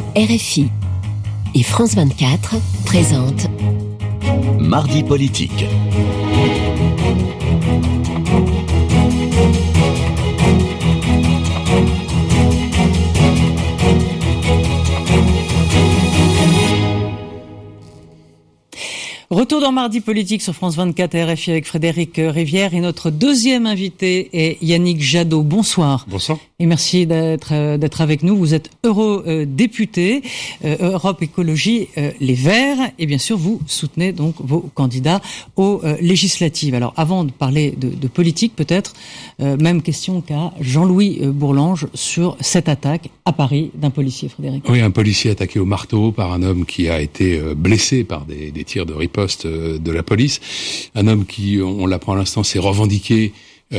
RFI et France 24 présentent Mardi politique. Retour dans Mardi politique sur France 24 et RFI avec Frédéric Rivière et notre deuxième invité est Yannick Jadot. Bonsoir. Bonsoir. Et merci d'être avec nous. Vous êtes eurodéputé, Europe Écologie Les Verts, et bien sûr vous soutenez donc vos candidats aux législatives. Alors avant de parler de politique peut-être, même question qu'à Jean-Louis Bourlange sur cette attaque à Paris d'un policier, Frédéric. Oui, un policier attaqué au marteau par un homme qui a été blessé par des tirs de riposte de la police. Un homme qui, on l'apprend à l'instant, s'est revendiqué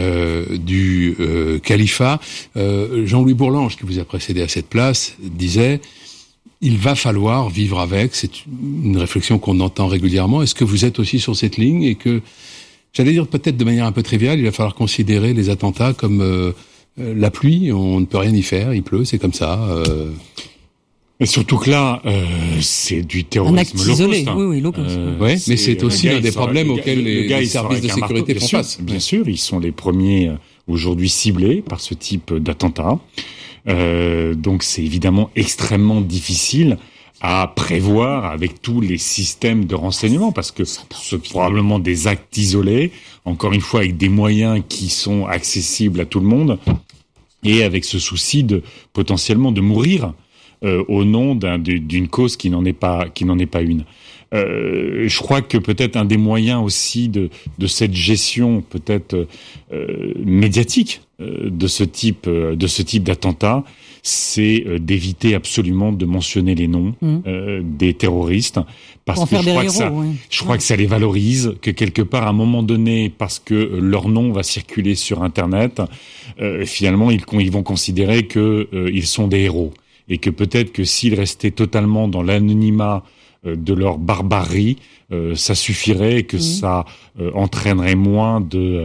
du califat. Jean-Louis Bourlange, qui vous a précédé à cette place, disait « Il va falloir vivre avec ». C'est une réflexion qu'on entend régulièrement. Est-ce que vous êtes aussi sur cette ligne et que, j'allais dire peut-être de manière un peu triviale, il va falloir considérer les attentats comme la pluie, on ne peut rien y faire, il pleut, c'est comme ça. Mais surtout que là, c'est du terrorisme un acte isolé, oui, ouais, mais c'est aussi un des problèmes auxquels les services de sécurité font face. Bien sûr, ils sont les premiers aujourd'hui ciblés par ce type d'attentat. Donc c'est évidemment extrêmement difficile à prévoir avec tous les systèmes de renseignement, parce que c'est probablement des actes isolés, encore une fois avec des moyens qui sont accessibles à tout le monde, et avec ce souci de potentiellement de mourir au nom d'une cause qui n'en est pas une. Je crois que peut-être un des moyens aussi de cette gestion peut-être médiatique de ce type d'attentat, c'est d'éviter absolument de mentionner les noms des terroristes, parce que je crois que ça les valorise, que quelque part à un moment donné, parce que leur nom va circuler sur Internet, finalement ils vont considérer que ils sont des héros, et que peut-être que s'ils restaient totalement dans l'anonymat de leur barbarie, ça suffirait, et que ça entraînerait moins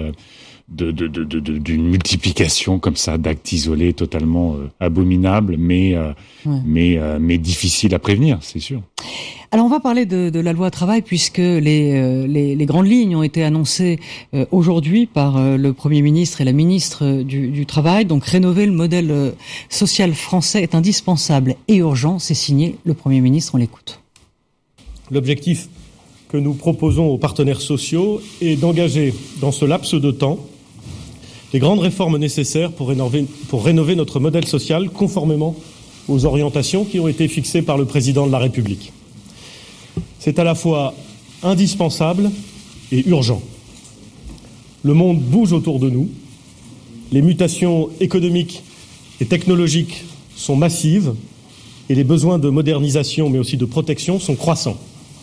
d'une multiplication comme ça d'actes isolés totalement abominables, mais difficiles à prévenir, c'est sûr. Alors on va parler de la loi travail, puisque les grandes lignes ont été annoncées aujourd'hui par le Premier ministre et la ministre du Travail. Donc rénover le modèle social français est indispensable et urgent. C'est signé le Premier ministre, on l'écoute. L'objectif que nous proposons aux partenaires sociaux est d'engager dans ce laps de temps les grandes réformes nécessaires pour rénover notre modèle social conformément aux orientations qui ont été fixées par le président de la République. C'est à la fois indispensable et urgent. Le monde bouge autour de nous. Les mutations économiques et technologiques sont massives et les besoins de modernisation, mais aussi de protection, sont croissants.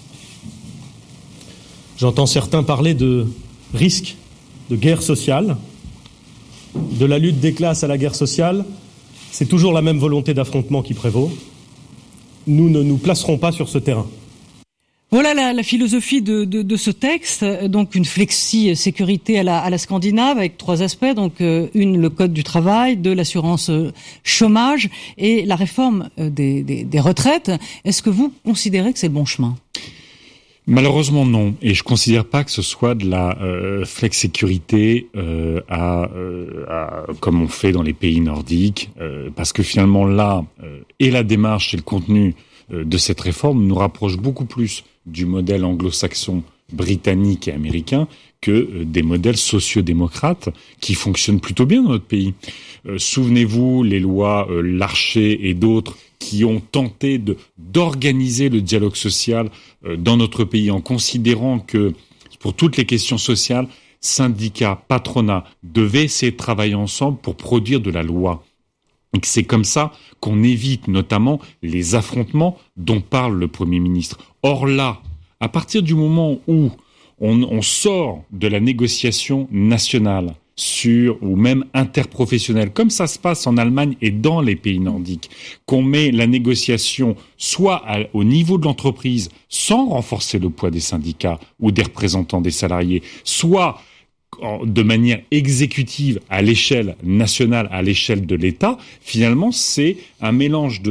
J'entends certains parler de risque de guerre sociale, de la lutte des classes à la guerre sociale. C'est toujours la même volonté d'affrontement qui prévaut. Nous ne nous placerons pas sur ce terrain. Voilà la philosophie de ce texte. Donc une flexi-sécurité à la scandinave, avec trois aspects. Donc le code du travail, l'assurance chômage et la réforme des retraites. Est-ce que vous considérez que c'est le bon chemin ? Malheureusement non, et je considère pas que ce soit de la flex-sécurité comme on fait dans les pays nordiques, parce que finalement là, et la démarche et le contenu de cette réforme nous rapprochent beaucoup plus du modèle anglo-saxon, britannique et américain que des modèles sociodémocrates qui fonctionnent plutôt bien dans notre pays. Souvenez-vous, les lois Larcher et d'autres qui ont tenté d'organiser le dialogue social dans notre pays en considérant que pour toutes les questions sociales, syndicats, patronat devaient essayer de travailler ensemble pour produire de la loi. Et que c'est comme ça qu'on évite notamment les affrontements dont parle le Premier ministre. Or là, à partir du moment où on sort de la négociation nationale ou même interprofessionnelle, comme ça se passe en Allemagne et dans les pays nordiques, qu'on met la négociation soit au niveau de l'entreprise sans renforcer le poids des syndicats ou des représentants des salariés, soit de manière exécutive à l'échelle nationale, à l'échelle de l'État, finalement, c'est un mélange de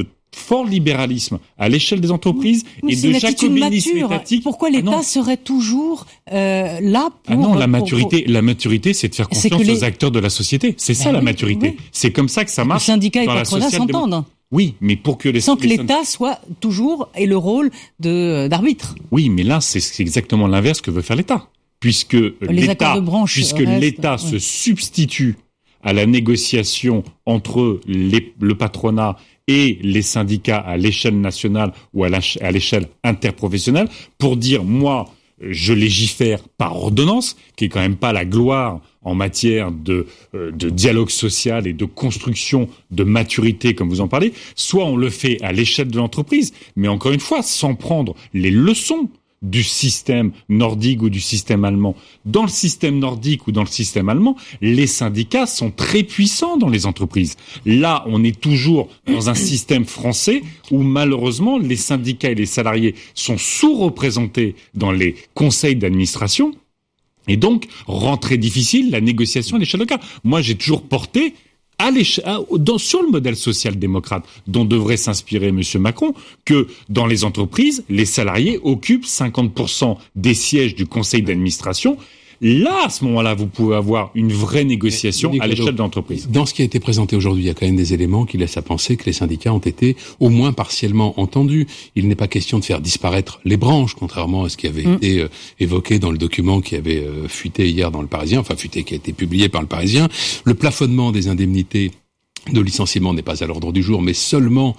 fort libéralisme à l'échelle des entreprises et de jacobinisme étatique. Pourquoi l'État serait toujours là pour... la maturité, c'est de faire confiance aux acteurs de la société. C'est ça la maturité. Oui. C'est comme ça que ça marche. Les syndicats et patronat s'entendent. Oui, mais pour que sans que l'État soit toujours ait le rôle d'arbitre. Oui, mais là, c'est exactement l'inverse que veut faire l'État, puisque l'État se substitue à la négociation entre le patronat et les syndicats à l'échelle nationale ou à l'échelle interprofessionnelle pour dire, moi, je légifère par ordonnance, qui est quand même pas la gloire en matière de dialogue social et de construction de maturité, comme vous en parlez. Soit on le fait à l'échelle de l'entreprise, mais encore une fois, sans prendre les leçons du système nordique ou du système allemand. Dans le système nordique ou dans le système allemand, les syndicats sont très puissants dans les entreprises. Là, on est toujours dans un système français où malheureusement, les syndicats et les salariés sont sous-représentés dans les conseils d'administration et donc rend très difficile la négociation à l'échelle locale. Moi, j'ai toujours porté sur le modèle social-démocrate dont devrait s'inspirer M. Macron, que dans les entreprises, les salariés occupent 50% des sièges du conseil d'administration. Là, à ce moment-là, vous pouvez avoir une vraie négociation à l'échelle de l'entreprise. Dans ce qui a été présenté aujourd'hui, il y a quand même des éléments qui laissent à penser que les syndicats ont été au moins partiellement entendus. Il n'est pas question de faire disparaître les branches, contrairement à ce qui avait été évoqué dans le document qui avait fuité hier dans le Parisien, qui a été publié par le Parisien. Le plafonnement des indemnités de licenciement n'est pas à l'ordre du jour, mais seulement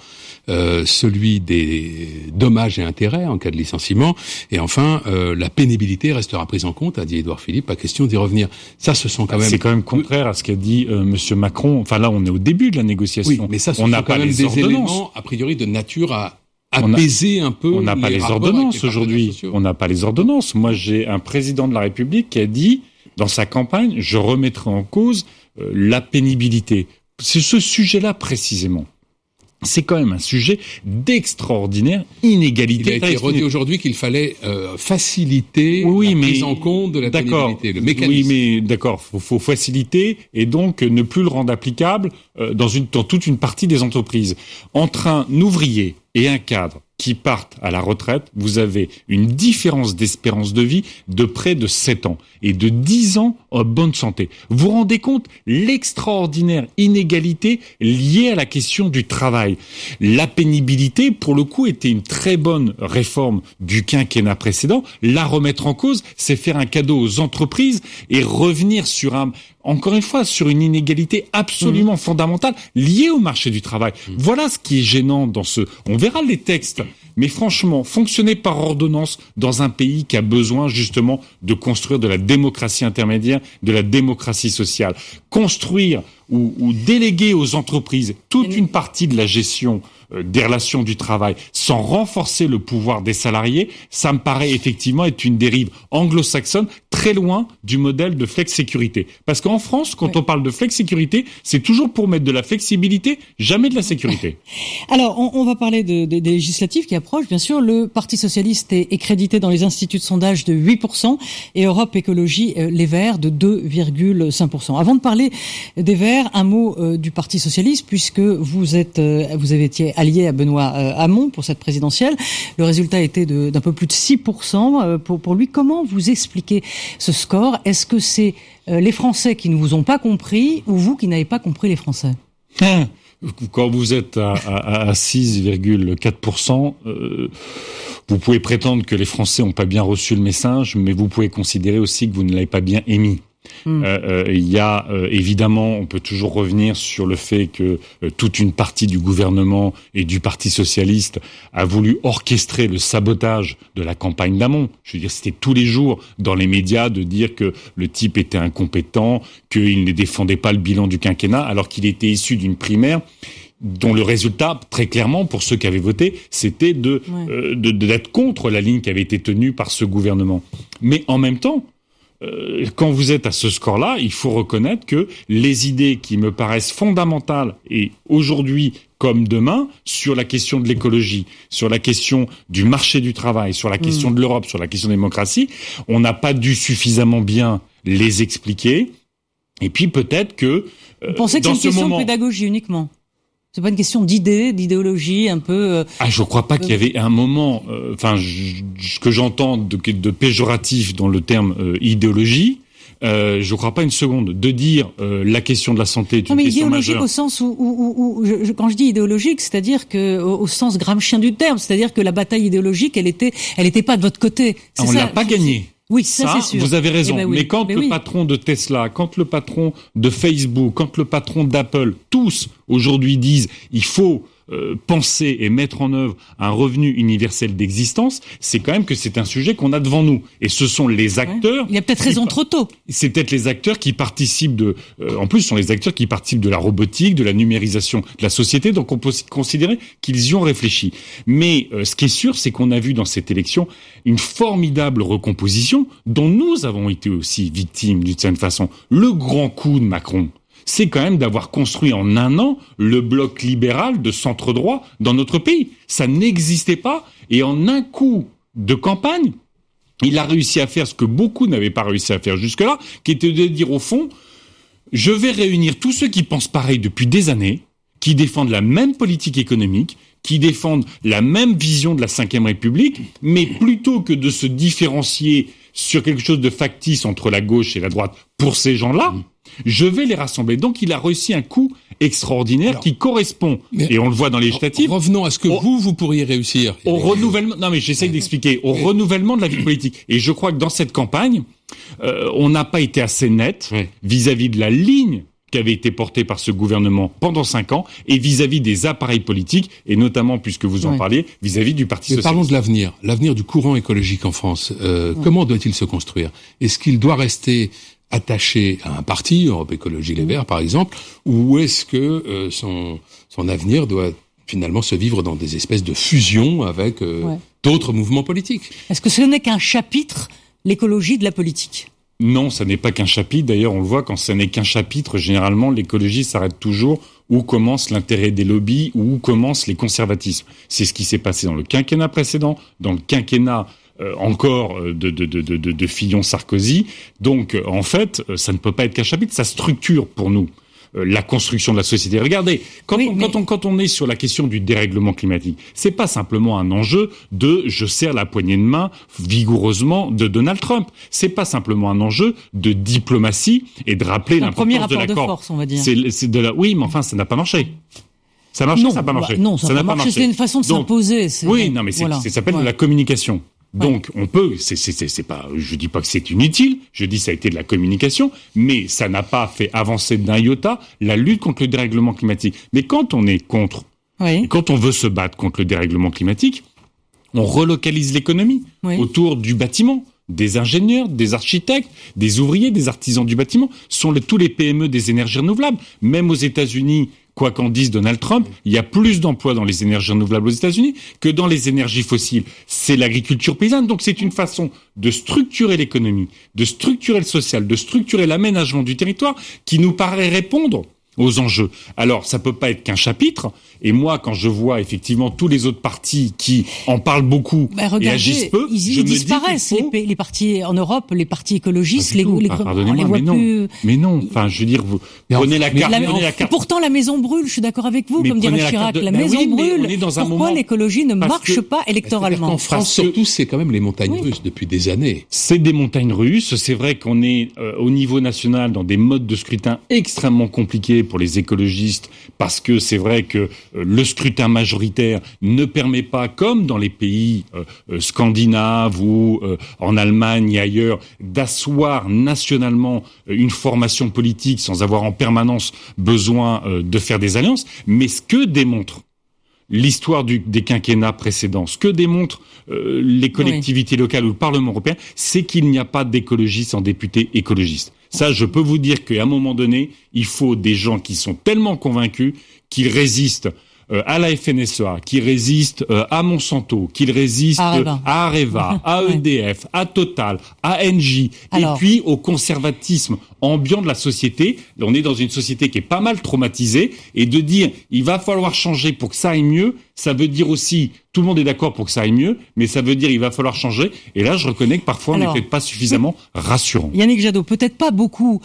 celui des dommages et intérêts en cas de licenciement. Et enfin, la pénibilité restera prise en compte, a dit Édouard Philippe, pas question d'y revenir. Ça, ce sont quand même... C'est quand même contraire à ce qu'a dit Monsieur Macron. Enfin là, on est au début de la négociation. Oui, mais ça, ce sont quand même des éléments, a priori, de nature à apaiser un peu. On n'a pas les ordonnances aujourd'hui. On n'a pas les ordonnances. Moi, j'ai un président de la République qui a dit, dans sa campagne, je remettrai en cause la pénibilité. C'est ce sujet-là précisément. C'est quand même un sujet d'extraordinaire inégalité. Il a été redit aujourd'hui qu'il fallait faciliter la prise en compte de la pénibilité, le mécanisme. Oui, mais d'accord, faut faciliter et donc ne plus le rendre applicable dans toute une partie des entreprises. Entre un ouvrier et un cadre qui partent à la retraite, vous avez une différence d'espérance de vie de près de 7 ans et de 10 ans en bonne santé. Vous vous rendez compte l'extraordinaire inégalité liée à la question du travail. La pénibilité, pour le coup, était une très bonne réforme du quinquennat précédent. La remettre en cause, c'est faire un cadeau aux entreprises et revenir encore une fois, sur une inégalité absolument fondamentale liée au marché du travail. Voilà ce qui est gênant on verra les textes, mais franchement, fonctionner par ordonnance dans un pays qui a besoin justement de construire de la démocratie intermédiaire, de la démocratie sociale. Construire ou déléguer aux entreprises toute une partie de la gestion des relations du travail sans renforcer le pouvoir des salariés, ça me paraît effectivement être une dérive anglo-saxonne très loin du modèle de flex-sécurité. Parce qu'en France, quand on parle de flex-sécurité, c'est toujours pour mettre de la flexibilité, jamais de la sécurité. Alors, on va parler des législatives qui approchent. Bien sûr, le Parti socialiste est crédité dans les instituts de sondage de 8% et Europe Écologie Les Verts de 2,5%. Avant de parler des Verts, un mot du Parti socialiste, puisque vous avez été allié à Benoît Hamon pour cette présidentielle. Le résultat était d'un peu plus de 6% pour lui. Comment vous expliquez ce score? Est-ce que c'est les Français qui ne vous ont pas compris ou vous qui n'avez pas compris les Français? Quand vous êtes à 6,4%, vous pouvez prétendre que les Français n'ont pas bien reçu le message, mais vous pouvez considérer aussi que vous ne l'avez pas bien émis. Il y a évidemment, on peut toujours revenir sur le fait que toute une partie du gouvernement et du Parti socialiste a voulu orchestrer le sabotage de la campagne d'Hamon. Je veux dire, c'était tous les jours dans les médias de dire que le type était incompétent, qu'il ne défendait pas le bilan du quinquennat, alors qu'il était issu d'une primaire dont le résultat, très clairement, pour ceux qui avaient voté, c'était d'être contre la ligne qui avait été tenue par ce gouvernement. Mais en même temps, quand vous êtes à ce score-là, il faut reconnaître que les idées qui me paraissent fondamentales, et aujourd'hui comme demain, sur la question de l'écologie, sur la question du marché du travail, sur la question de l'Europe, sur la question de la démocratie, on n'a pas dû suffisamment bien les expliquer. Et puis peut-être que... Vous pensez que c'est une question de pédagogie uniquement ? C'est pas une question d'idéologie un peu. Je crois pas qu'il y avait un moment, ce que j'entends de péjoratif dans le terme idéologie. Je crois pas une seconde de dire la question de la santé est une question majeure. Idéologique au sens où quand je dis idéologique, c'est-à-dire que au sens gramscien du terme, c'est-à-dire que la bataille idéologique, elle était pas de votre côté. On l'a pas gagnée. Oui, ça c'est sûr. Vous avez raison. Mais quand le patron de Tesla, quand le patron de Facebook, quand le patron d'Apple, tous aujourd'hui disent il faut penser et mettre en œuvre un revenu universel d'existence, c'est quand même que c'est un sujet qu'on a devant nous. Et ce sont les acteurs... Il y a peut-être raison trop tôt. C'est peut-être les acteurs qui participent en plus, ce sont les acteurs qui participent de la robotique, de la numérisation de la société, donc on peut considérer qu'ils y ont réfléchi. Mais ce qui est sûr, c'est qu'on a vu dans cette élection une formidable recomposition dont nous avons été aussi victimes d'une certaine façon. Le grand coup de Macron, c'est quand même d'avoir construit en un an le bloc libéral de centre-droit dans notre pays. Ça n'existait pas, et en un coup de campagne, il a réussi à faire ce que beaucoup n'avaient pas réussi à faire jusque-là, qui était de dire au fond, je vais réunir tous ceux qui pensent pareil depuis des années, qui défendent la même politique économique, qui défendent la même vision de la Ve République, mais plutôt que de se différencier sur quelque chose de factice entre la gauche et la droite pour ces gens-là, je vais les rassembler. Donc il a réussi un coup extraordinaire qui correspond, et on le voit dans les législatives. Revenons à ce que vous pourriez réussir. Au renouvellement, non mais j'essaie d'expliquer, au renouvellement de la vie politique. Et je crois que dans cette campagne, on n'a pas été assez net vis-à-vis de la ligne qui avait été portée par ce gouvernement pendant 5 ans, et vis-à-vis des appareils politiques, et notamment, puisque vous en parliez, vis-à-vis du Parti socialiste. Parlons de l'avenir du courant écologique en France. Comment doit-il se construire? Est-ce qu'il doit rester attaché à un parti, Europe Écologie Les Verts par exemple, ou est-ce que son avenir doit finalement se vivre dans des espèces de fusions avec d'autres mouvements politiques? Est-ce que ce n'est qu'un chapitre, l'écologie de la politique? Non, ça n'est pas qu'un chapitre. D'ailleurs, on le voit, quand ça n'est qu'un chapitre, généralement, l'écologie s'arrête toujours où commence l'intérêt des lobbies ou où commencent les conservatismes. C'est ce qui s'est passé dans le quinquennat précédent, dans le quinquennat encore de Fillon-Sarkozy. Donc, en fait, ça ne peut pas être qu'un chapitre, ça structure pour nous la construction de la société. Regardez, quand on est sur la question du dérèglement climatique, c'est pas simplement un enjeu de je serre la poignée de main vigoureusement de Donald Trump. C'est pas simplement un enjeu de diplomatie et de rappeler l'importance de l'accord. De force, on va dire. Oui, mais enfin, ça n'a pas marché. Ça marche, ça n'a pas marché. Non, ça n'a pas marché. C'est une façon de s'imposer. Oui, non, mais ça s'appelle de la communication. Donc, on peut, c'est pas, je dis pas que c'est inutile, je dis ça a été de la communication, mais ça n'a pas fait avancer d'un iota la lutte contre le dérèglement climatique. Mais quand on est contre, et quand on veut se battre contre le dérèglement climatique, on relocalise l'économie autour du bâtiment. Des ingénieurs, des architectes, des ouvriers, des artisans du bâtiment, sont tous les PME des énergies renouvelables. Même aux États-Unis, quoi qu'en dise Donald Trump, il y a plus d'emplois dans les énergies renouvelables aux États-Unis que dans les énergies fossiles. C'est l'agriculture paysanne. Donc c'est une façon de structurer l'économie, de structurer le social, de structurer l'aménagement du territoire qui nous paraît répondre aux enjeux. Alors, ça peut pas être qu'un chapitre. Et moi, quand je vois effectivement tous les autres partis qui en parlent beaucoup et agissent peu, ils disparaissent. Les partis en Europe, les partis écologistes, pardonnez-moi, mais non. Enfin, je veux dire, vous prenez la carte. Pourtant, la maison brûle. Je suis d'accord avec vous, comme dirait Chirac. La maison brûle. Pourquoi l'écologie ne marche pas électoralement? En France, surtout, c'est quand même les montagnes russes depuis des années. C'est des montagnes russes. C'est vrai qu'on est au niveau national dans des modes de scrutin extrêmement compliqués pour les écologistes, parce que c'est vrai que le scrutin majoritaire ne permet pas, comme dans les pays scandinaves ou en Allemagne et ailleurs, d'asseoir nationalement une formation politique sans avoir en permanence besoin de faire des alliances. Mais ce que démontre l'histoire des quinquennats précédents, ce que démontrent les collectivités locales ou le Parlement européen, c'est qu'il n'y a pas d'écologie sans députés écologistes. Ça, je peux vous dire qu'à un moment donné, il faut des gens qui sont tellement convaincus qu'ils résistent à la FNSEA, qu'ils résistent à Monsanto, qu'ils résistent à Areva, à EDF, à Total, à Engie, et puis au conservatisme ambiant de la société. On est dans une société qui est pas mal traumatisée, et de dire il va falloir changer pour que ça aille mieux, ça veut dire aussi, tout le monde est d'accord pour que ça aille mieux, mais ça veut dire il va falloir changer. Et là, je reconnais que parfois, on n'est peut-être pas suffisamment rassurant. Yannick Jadot, peut-être pas beaucoup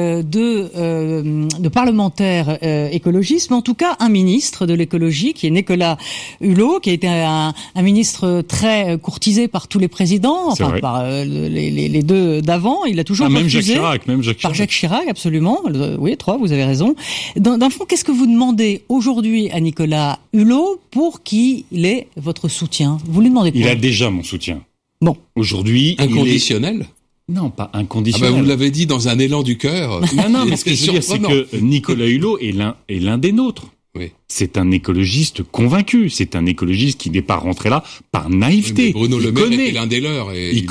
de parlementaires écologistes, mais en tout cas un ministre de l'écologie qui est Nicolas Hulot, qui a été un ministre très courtisé par tous les présidents, enfin par les deux d'avant. Il a toujours refusé. Même Jacques Chirac. Par Jacques Chirac, absolument. Oui, 3, vous avez raison. Dans le fond, qu'est-ce que vous demandez aujourd'hui à Nicolas Hulot pour qu'il ait votre soutien? Vous lui demandez quoi? Il a déjà mon soutien. Bon. Aujourd'hui, inconditionnel? Non, pas inconditionnel. Vous l'avez dit dans un élan du cœur. Non, mais ce que je veux dire, c'est que Nicolas Hulot est l'un des nôtres. Oui. C'est un écologiste convaincu. C'est un écologiste qui n'est pas rentré là par naïveté. Oui, Bruno Le Maire était l'un des leurs. Il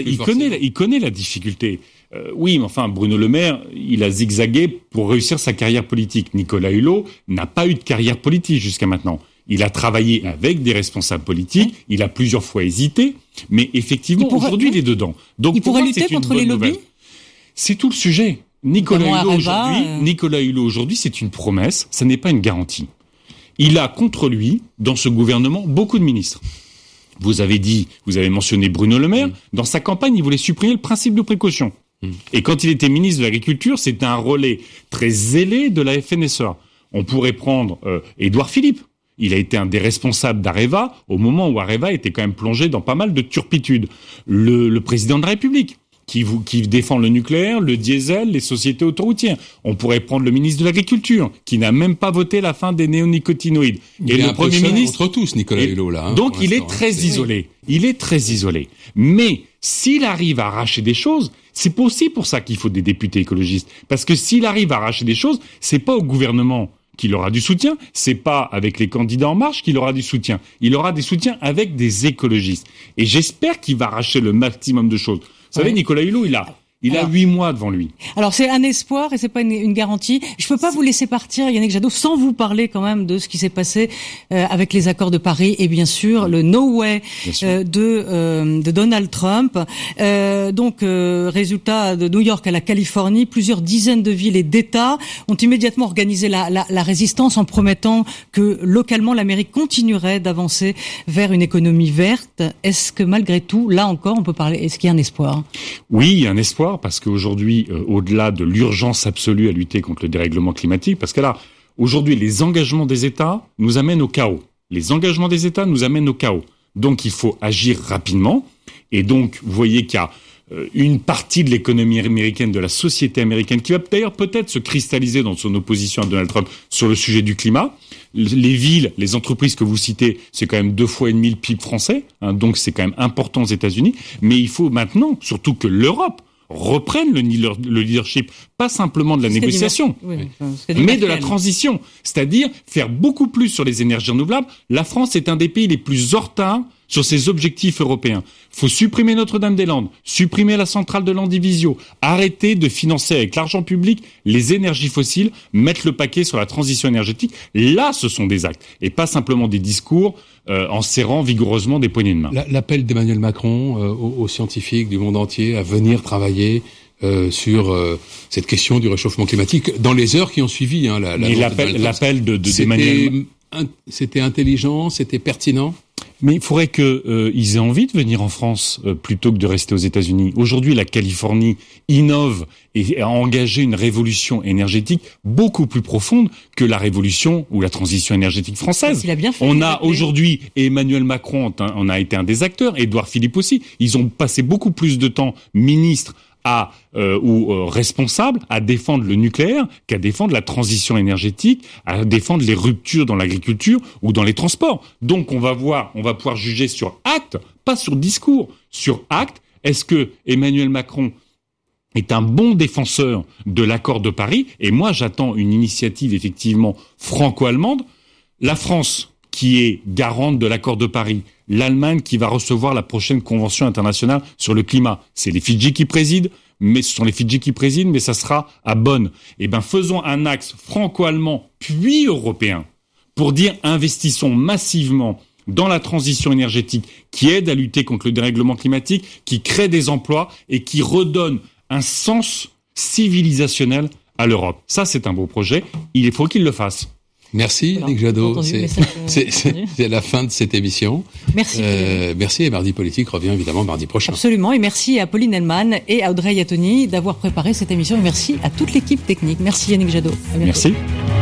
connaît la difficulté. Oui, mais enfin, Bruno Le Maire, il a zigzagué pour réussir sa carrière politique. Nicolas Hulot n'a pas eu de carrière politique jusqu'à maintenant. Il a travaillé avec des responsables politiques, il a plusieurs fois hésité, mais effectivement, aujourd'hui, il est dedans. Donc, il pourrait lutter contre les lobbies. C'est tout le sujet. Nicolas Hulot aujourd'hui, c'est une promesse, ça n'est pas une garantie. Il a contre lui, dans ce gouvernement, beaucoup de ministres. Vous avez mentionné Bruno Le Maire. Dans sa campagne, il voulait supprimer le principe de précaution. Et quand il était ministre de l'Agriculture, c'était un relais très zélé de la FNSEA. On pourrait prendre Édouard Philippe. Il a été un des responsables d'Areva au moment où Areva était quand même plongé dans pas mal de turpitudes. Le président de la République, qui défend le nucléaire, le diesel, les sociétés autoroutières. On pourrait prendre le ministre de l'Agriculture, qui n'a même pas voté la fin des néonicotinoïdes. Et le Premier ministre contre tous, Nicolas Hulot, là. Donc il est très isolé. Il est très isolé. Mais s'il arrive à arracher des choses, c'est aussi pour ça qu'il faut des députés écologistes. Parce que s'il arrive à arracher des choses, c'est pas au gouvernement qu'il aura du soutien, c'est pas avec les candidats En Marche qu'il aura du soutien. Il aura des soutiens avec des écologistes. Et j'espère qu'il va arracher le maximum de choses. Vous savez, Nicolas Hulot, il a 8 mois devant lui. Alors c'est un espoir et c'est pas une garantie. Je peux pas vous laisser partir, Yannick Jadot, sans vous parler quand même de ce qui s'est passé avec les accords de Paris et bien sûr le No Way de Donald Trump. Résultat de New York à la Californie, plusieurs dizaines de villes et d'États ont immédiatement organisé la résistance en promettant que localement l'Amérique continuerait d'avancer vers une économie verte. Est-ce que malgré tout, là encore, on peut parler, est-ce qu'il y a un espoir? Oui, il y a un espoir. Parce qu'aujourd'hui, au-delà de l'urgence absolue à lutter contre le dérèglement climatique, parce que là, aujourd'hui, les engagements des États nous amènent au chaos. Les engagements des États nous amènent au chaos. Donc, il faut agir rapidement. Et donc, vous voyez qu'il y a une partie de l'économie américaine, de la société américaine, qui va d'ailleurs peut-être se cristalliser dans son opposition à Donald Trump sur le sujet du climat. Les villes, les entreprises que vous citez, c'est quand même 2,5 fois le PIB français. Donc, c'est quand même important aux États-Unis. Mais il faut maintenant, surtout que l'Europe reprennent le leadership, pas simplement de la négociation, mais de la transition. C'est-à-dire faire beaucoup plus sur les énergies renouvelables. La France est un des pays les plus en retard sur ses objectifs européens. Il faut supprimer Notre-Dame-des-Landes, supprimer la centrale de Landivisiau, arrêter de financer avec l'argent public les énergies fossiles, mettre le paquet sur la transition énergétique. Là, ce sont des actes, et pas simplement des discours en serrant vigoureusement des poignées de main. L'appel d'Emmanuel Macron aux scientifiques du monde entier à venir travailler sur cette question du réchauffement climatique dans les heures qui ont suivi. L'appel d'Emmanuel... C'était intelligent, c'était pertinent. Mais il faudrait qu'ils aient envie de venir en France plutôt que de rester aux États-Unis. Aujourd'hui, la Californie innove et a engagé une révolution énergétique beaucoup plus profonde que la révolution ou la transition énergétique française. Il a bien fait. On a aujourd'hui, Emmanuel Macron en a été un des acteurs, Édouard Philippe aussi. Ils ont passé beaucoup plus de temps ministres responsables à défendre le nucléaire qu'à défendre la transition énergétique, à défendre les ruptures dans l'agriculture ou dans les transports. Donc on va pouvoir juger sur acte, pas sur discours, sur acte. Est-ce que Emmanuel Macron est un bon défenseur de l'accord de Paris? Et moi, j'attends une initiative effectivement franco-allemande. La France, qui est garante de l'accord de Paris, l'Allemagne qui va recevoir la prochaine convention internationale sur le climat. C'est les Fidji qui président, mais ce sont les Fidji qui président, mais ça sera à Bonn. Eh ben, faisons un axe franco-allemand puis européen pour dire investissons massivement dans la transition énergétique qui aide à lutter contre le dérèglement climatique, qui crée des emplois et qui redonne un sens civilisationnel à l'Europe. Ça, c'est un beau projet. Il faut qu'il le fasse. Merci, Voilà, Yannick Jadot. entendu, C'est la fin de cette émission. Merci. Merci, et Mardi Politique revient évidemment mardi prochain. Absolument, et merci à Pauline Hellman et à Audrey Yattoni d'avoir préparé cette émission, et merci à toute l'équipe technique. Merci Yannick Jadot. À bientôt. Merci.